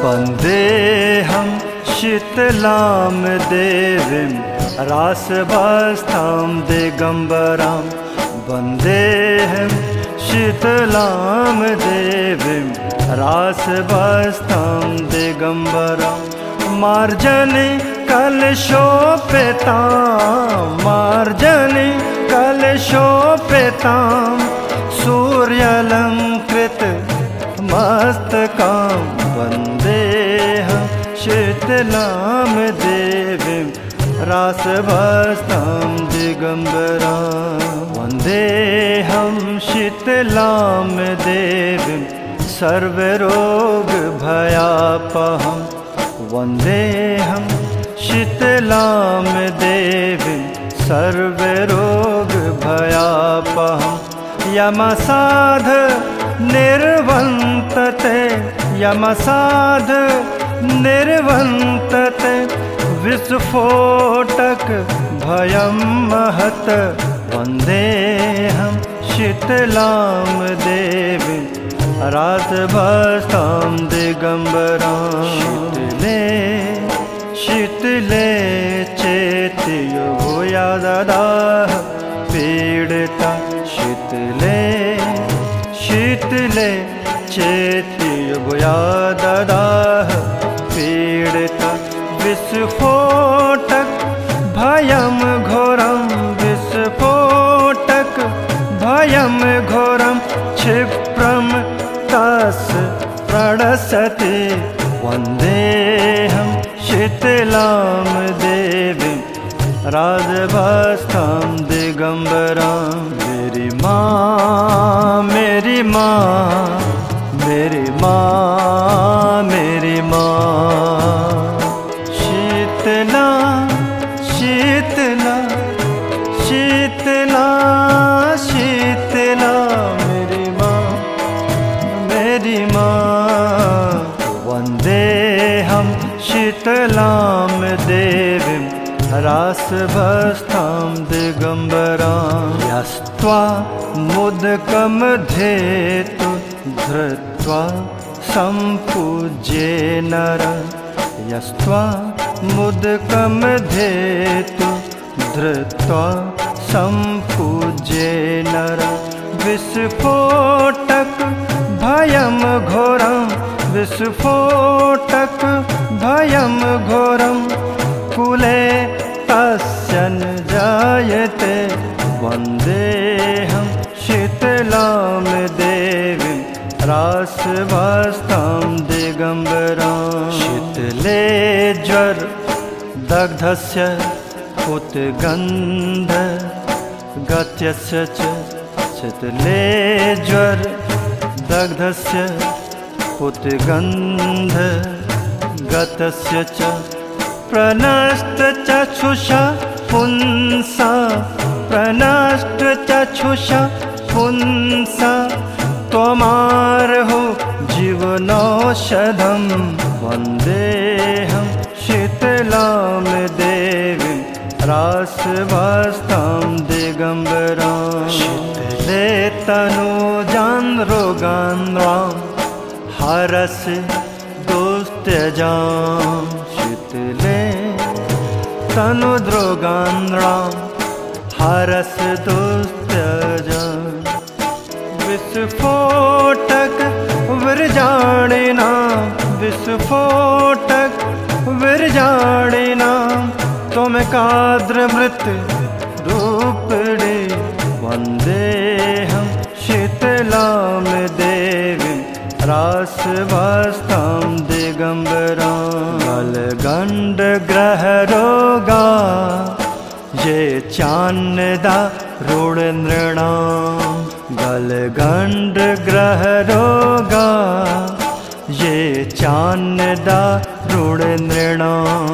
वन्देऽहं शीतलां देवीं रासवस्थां दिगम्बरां वन्देऽहं शीतलां देवीं रासवस्थां दिगम्बरां मार्जनी कलशोपेतां मार्जनी कलशोपेतां सूर्यालङ्कृत मस्तकां वन्देऽहं शीतलां देवीं रासवस्थां दिगम्बरां वन्देऽहं शीतलां देवीं सर्वरोगभयापहं वन्देऽहं शीतलां देवीं सर्वरोगभयापहं यमसाध निर्वन्तते यमसाध निर्वन्तते विस्फोटक भयं महत् वन्देऽहं शीतलां देवीं रासवस्थां दिगम्बरां शीतले चेति भूयाददाः पीडिता शीतले चेति भूयाददाः पीडिता विस्फोटक भयं घोरं विस्फोटक भयं घोरं क्षिप्रं तस्य प्रणश्यति वन्देऽहं शीतलां देवीं रासवस्थां दिगम्बरां मेरी माँ मेरी माँ मेरी माँ मेरी माँ शीतला शीतला शीतला शीतला मेरी माँ वन्देऽहं शीतलां देवीं रासवस्थां दिगम्बरां यस्त्वा मुदकं धेतु धृत्वा सम्पूज्ये नर यस्त्वा मुदकं धेतु धृत्वा सम्पूज्ये नर विस्फोटक भयं घोरं विस्फोटक भयं घोरं कुले तस्य न जायते वन्देऽहं शीतलां देवीं रासवस्थां दिगम्बरां शीतले ज्वर दग्धस्य उत्गन्ध गत्यस्य च शीतले ज्वर दग्धस्य उत्गन्ध गतस्य च प्रणष्टचक्षुषा पुंसा प्रणष्टचक्षुषा पुंसा त्वमार्हो जीवनौषधं वन्देऽहं शीतलां देवीं रासवस्थां दिगम्बरां शीतले तनुजान् रोगान् रां हरसि दुस्त्यजां शीतले तनुद्रोगान् रां हरसि दुस्त्यजां विस्फोटक विरजाणिनां विस्फोटक विरजाणिनां त्वमेकाद्रमृत रूपिणी वन्देऽहं शीतलां देवीं रासवस्थां दिगम्बरां गलगण्डग्रहरोगा ये चान्यदा रूढनृणां गलगण्डग्रहरोगा ये चान्यदा रूढनृणां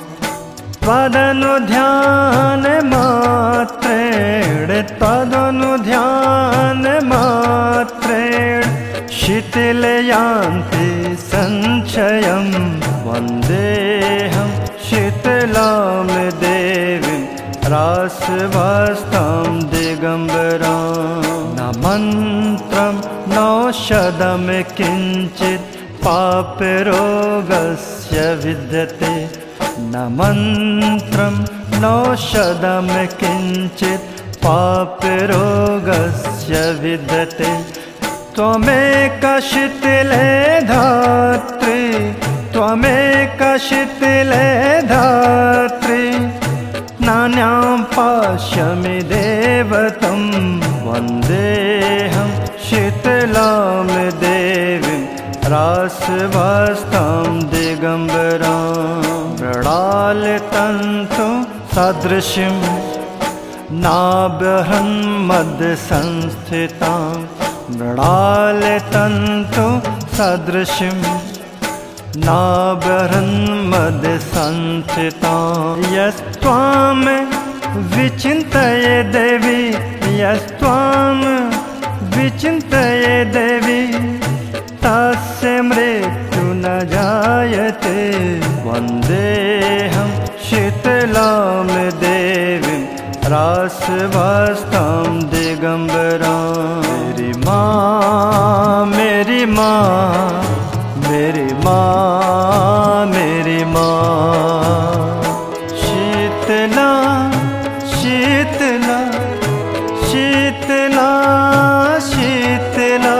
त्वदनुध्यानमात्रेण शीतलयान्ति संशयं वन्देऽहं शीतलां देवीं रासवस्थां दिगम्बरां न मन्त्रं नौषधं किञ्चित् पापरोगस्य विद्यते न मन्त्रं नौषधं किञ्चित् पापरोगस्य विद्यते त्वमेका शिथिले धात्री त्वमेका शिथिले धात्री नान्यां पाश्यमिदेव तं वन्देऽहं शीतलां देवीं रासवास्तां दिगम्बरां मृणालतन्तु सदृशीं नाभ्यहन्मध्यसंस्थितां मृणालतन्तु सदृशीं नाभ्यहन्मध्यसंस्थितां यस्त्वां विचिन्तये देवी यस्त्वां विचिन्तये देवी तस्य मृत्यु न जायते वन्देऽहं शीतलां देवीं रासवास्तां दिगम्बरां मेरी माँ मेरी माँ मेरी माँ मेरी माँ शीतला शीतला शीतला शीतला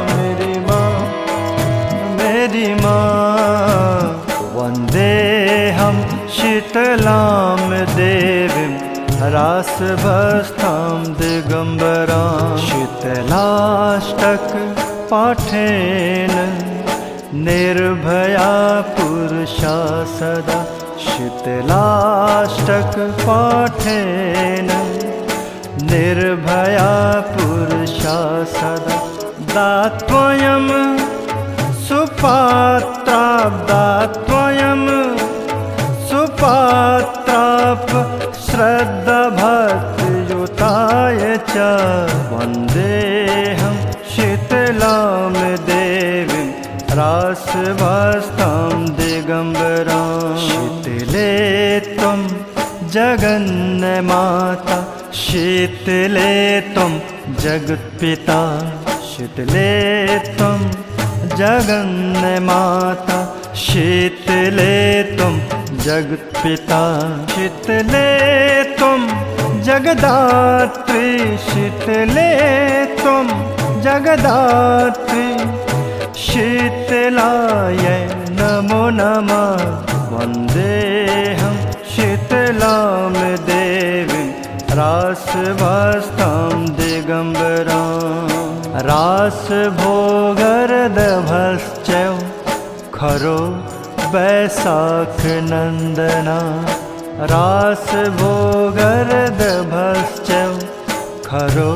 मेरी माँ वन्देऽहं शीतलां देवीं रासवास्तां दिगम्बरां शीतलाष्टक पाठेन निर्भया पुरुषा सदा शीतलाष्टक पाठेन निर्भया पुरुषा सदा दात्वयं सुपात्राब्दात्वयं सुपात्राप श्रद्धाभक्तियुताय च वन्देऽहं शीतलां देवीं रासवास्तां दिगम्बरां शीतले त्वं जगन्माता शीतले त्वं जगत्पिता शीतले त्वं जगन्माता शीतले त्वं जगत्पिता शीतले त्वं जगदात्री शीतले त्वं जगदात्री शीतलायै नमो नमः वन्देऽहं शीतलां देवीं रासवास्तां दिगम्बरां रासभोगरदभश्च खरो वैशाखनन्दना रासभोगरदभश्च खरो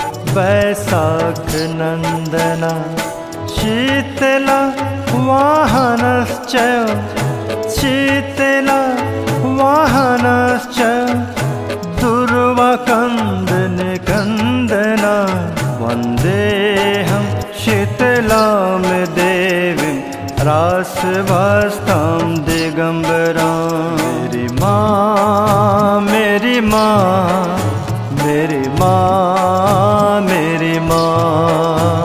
वैशाखनन्दना शीतला वाहनश्च शीतला वाहनश्च दुर्वाकन्दनिकन्दना वन्देऽहं शीतलां देवीं रासवास्तां दिगम्बरां मेरी माँ मेरी माँ मेरी माँ मेरी माँ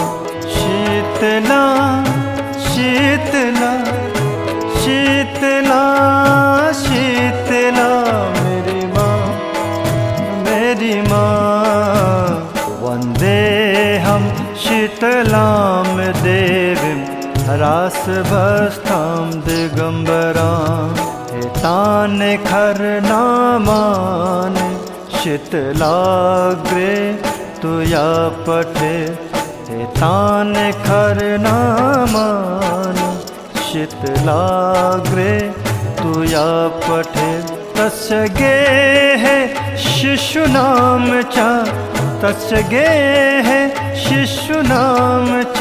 शीतला शीतला शीतला शीतला मेरी माँ वन्देऽहं शीतलां देवीं रासवास्तां दिगम्बरां एतानि खरनामानि शीतलाग्रे तुया पठे एतानि खरनामानि शीतलाग्रे तुया पठे तस्य गेः शिशूनां च तस्य गेः शिशूनां च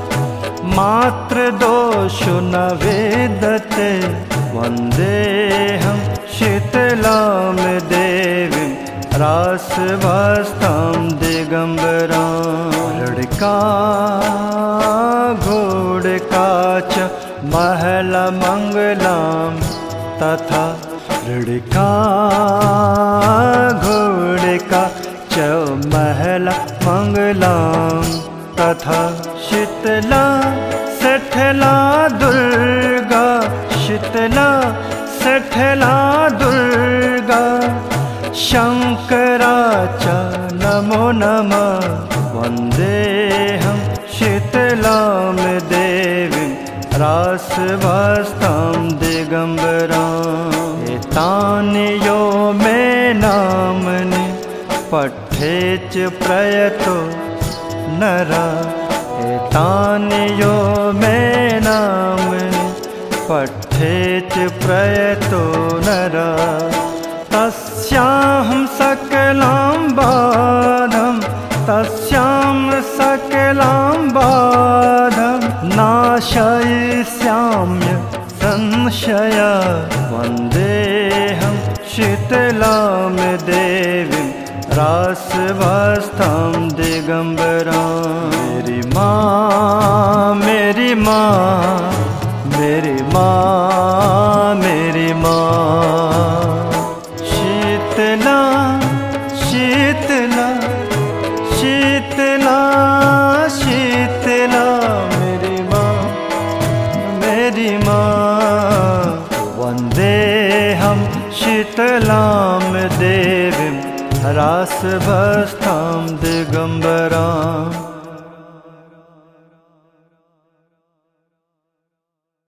मातृदोषो न वेदते वन्देऽहं शीतलां देवीं रासवास्तां दिगम्बरां लड्का घोडका च महलमङ्गलां तथा लड्का घोडका च महलमङ्गलां तथा शीतला से सठला दुर्गा शीतला सठला दुर्गा शंकराचा नमो नमः वन्देऽहं शीतलां देवीं रासवास्तां दिगम्बराम् एतानि यो मे नामनि पठेच प्रयतो नरा एतानि यो मे नामनि पठेच प्रयतो नरा तस्याहं सकलां बाधं तस्यां सकलां बाधं नाशयिष्याम्य संशय वन्देऽहं शीतलां देवीं रासवास्तां दिगम्बराम् मेरी माँ मेरी माँ मेरी माँ मेरी माँ शीतला शीतला शीतला शीतला मेरी माँ वन्देऽहं शीतलां देवीं रासवास्तां दिगम्बराम्।